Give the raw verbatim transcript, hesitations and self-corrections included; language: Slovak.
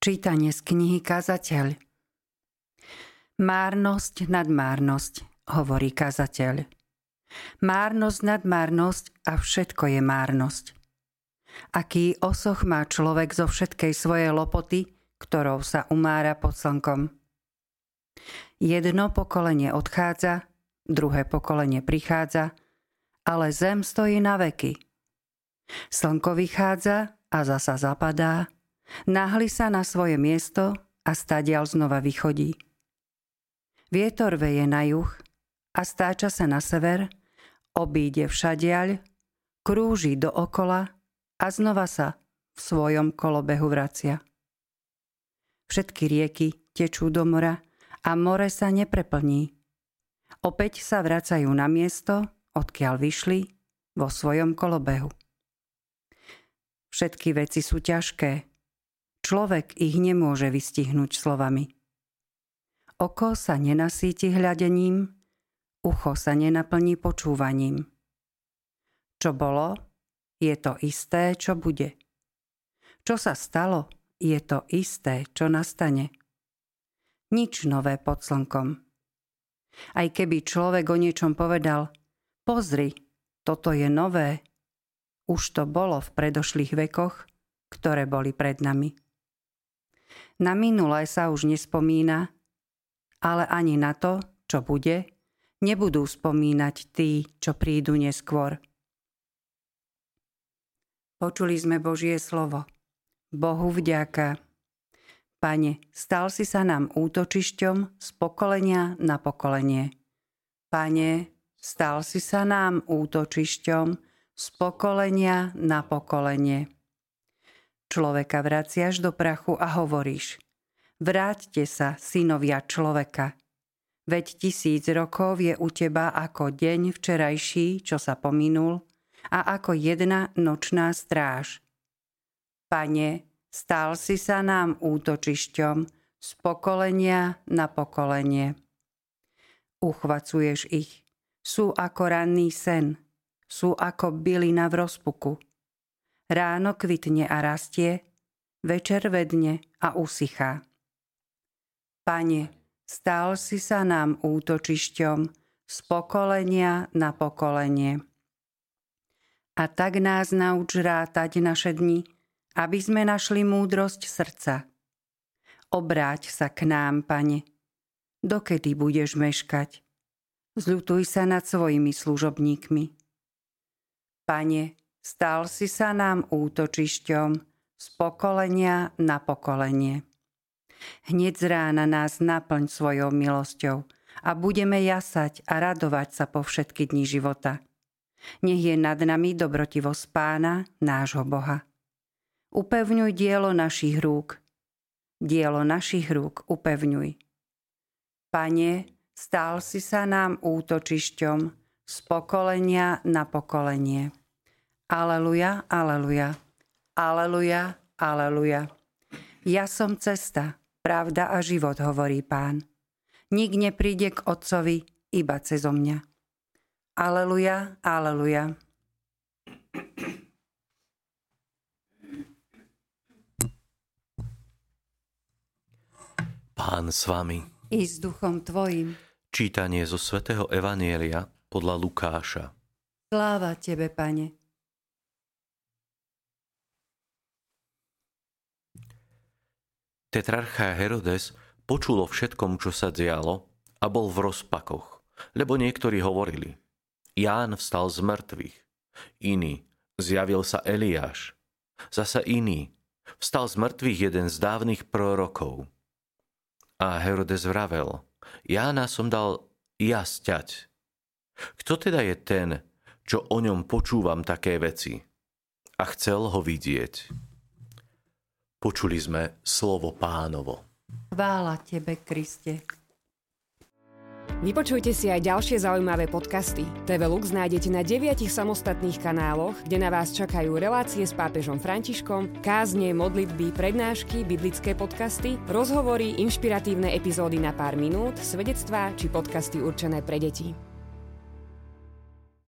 Čítanie z knihy Kazateľ. Márnosť nad márnosť, hovorí kazateľ. Márnosť nad márnosť a všetko je márnosť. Aký osoch má človek zo všetkej svojej lopoty, ktorou sa umára pod slnkom. Jedno pokolenie odchádza, druhé pokolenie prichádza, ale zem stojí na veky. Slnko vychádza a zasa zapadá, nahli sa na svoje miesto a stadiaľ znova vychodí. Vietor veje na juh a stáča sa na sever, obíde všadiaľ, krúži dookola a znova sa v svojom kolobehu vracia. Všetky rieky tečú do mora a more sa nepreplní. Opäť sa vracajú na miesto, odkiaľ vyšli, vo svojom kolobehu. Všetky veci sú ťažké. Človek ich nemôže vystihnúť slovami. Oko sa nenasíti hľadením, ucho sa nenaplní počúvaním. Čo bolo, je to isté, čo bude. Čo sa stalo, je to isté, čo nastane. Nič nové pod slnkom. Aj keby človek o niečom povedal, pozri, toto je nové, už to bolo v predošlých vekoch, ktoré boli pred nami. Na minulé sa už nespomína, ale ani na to, čo bude, nebudú spomínať tí, čo prídu neskôr. Počuli sme Božie slovo. Bohu vďaka. Pane, stal si sa nám útočišťom z pokolenia na pokolenie. Pane, stal si sa nám útočišťom z pokolenia na pokolenie. Človeka vraciaš do prachu a hovoríš: vráťte sa, synovia človeka. Veď tisíc rokov je u teba ako deň včerajší, čo sa pominul, a ako jedna nočná stráž. Pane, stal si sa nám útočišťom z pokolenia na pokolenie. Uchvacuješ ich, sú ako ranný sen, sú ako bylina v rozpuku. Ráno kvitne a rastie, večer vedne a usychá. Pane, stal si sa nám útočišťom z pokolenia na pokolenie. A tak nás nauč rátať naše dni, aby sme našli múdrosť srdca. Obráť sa k nám, Pane. Dokedy budeš meškať? Zľutuj sa nad svojimi služobníkmi. Pane, stal si sa nám útočišťom z pokolenia na pokolenie. Hneď z rána nás naplň svojou milosťou a budeme jasať a radovať sa po všetky dni života. Nech je nad nami dobrotivosť Pána, nášho Boha. Upevňuj dielo našich rúk. Dielo našich rúk upevňuj. Pane, stal si sa nám útočišťom z pokolenia na pokolenie. Aleluja, aleluja, aleluja, aleluja. Ja som cesta, pravda a život, hovorí Pán. Nik nepríde k Otcovi iba cezo mňa. Aleluja, aleluja. Pán s vami. I s duchom tvojim. Čítanie zo svätého Evanjelia podľa Lukáša. Sláva tebe, Pane. Tetrarcha Herodes počul o všetkom, čo sa dialo, a bol v rozpakoch, lebo niektorí hovorili: Ján vstal z mŕtvych, iný: zjavil sa Eliáš, zasa iný: vstal z mŕtvych jeden z dávnych prorokov. A Herodes vravel: Jána som dal ja sťať. Kto teda je ten, čo o ňom počúvam také veci? A chcel ho vidieť. Počuli sme slovo Pánovo. Chvála tebe, Kriste. Vypočujte si aj ďalšie zaujímavé podcasty. té vé Lux nájdete na deviatich samostatných kanáloch, kde na vás čakajú relácie s pápežom Františkom, kázne, modlitby, prednášky, biblické podcasty, rozhovory, inšpiratívne epizódy na pár minút, svedectvá či podcasty určené pre deti.